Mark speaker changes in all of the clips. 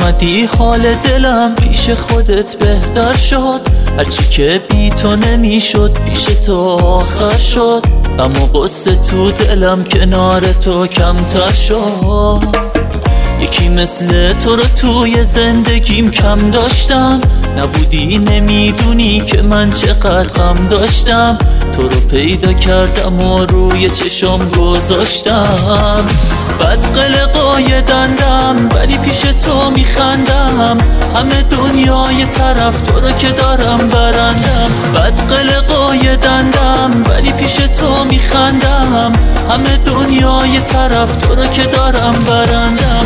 Speaker 1: اومدی حال دلم پیش خودت بهتر شد، هرچی که بی تو نمیشد پیش تو آخر شد. اما قصه تو دلم کنار تو کمتر شد. یکی مثل تو رو توی زندگیم کم داشتم، نبودی نمیدونی که من چقدر غم داشتم. تو رو پیدا کردم و روی چشم گذاشتم. بد قلقای دندم ولی پیش تو میخندم، همه دنیای طرف تو رو که دارم برندم. بد قلقای دندم ولی پیش تو میخندم، همه دنیای طرف تو رو که دارم برندم.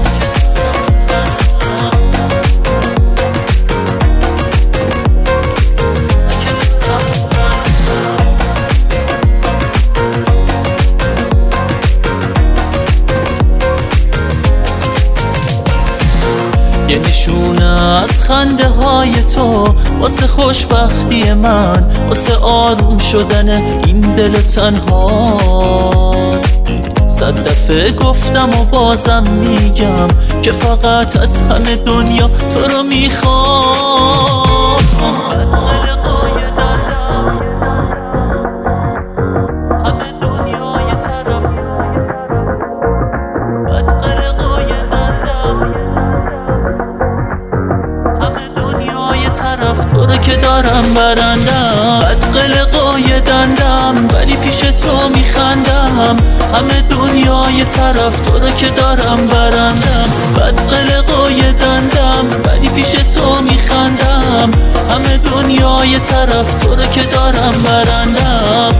Speaker 1: یه نشونه از خنده های تو واسه خوشبختی من، واسه آروم شدن این دل تنها. 100 دفعه گفتم و بازم میگم که فقط از همه دنیا تو رو میخوام. همه دنیای طرف طرف تو رو که دارم برندم. بد قلقای دندم ولی پیش تو میخندم، همه دنیای طرف تو رو که دارم برندم. بد قلقای دندم ولی پیش تو میخندم، همه دنیای طرف تو رو که دارم برندم.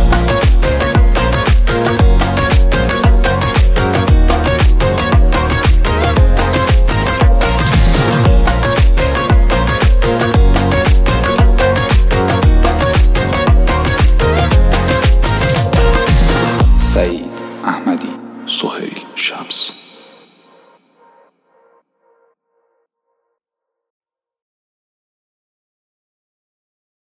Speaker 2: سعید احمدی، سهیل شمس.